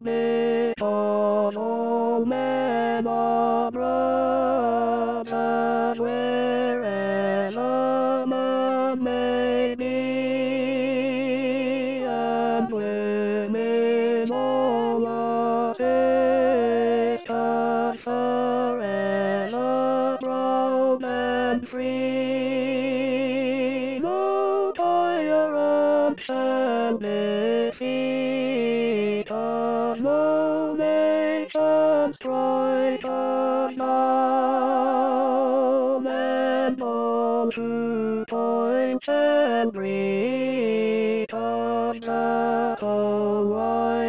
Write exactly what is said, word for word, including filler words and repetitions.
Because all men are brothers, wherever man may be, and women all are sisters forever, brown and free. No tyrant shall defeat us, no nation strike us down, and all who point shall greet us, Jack,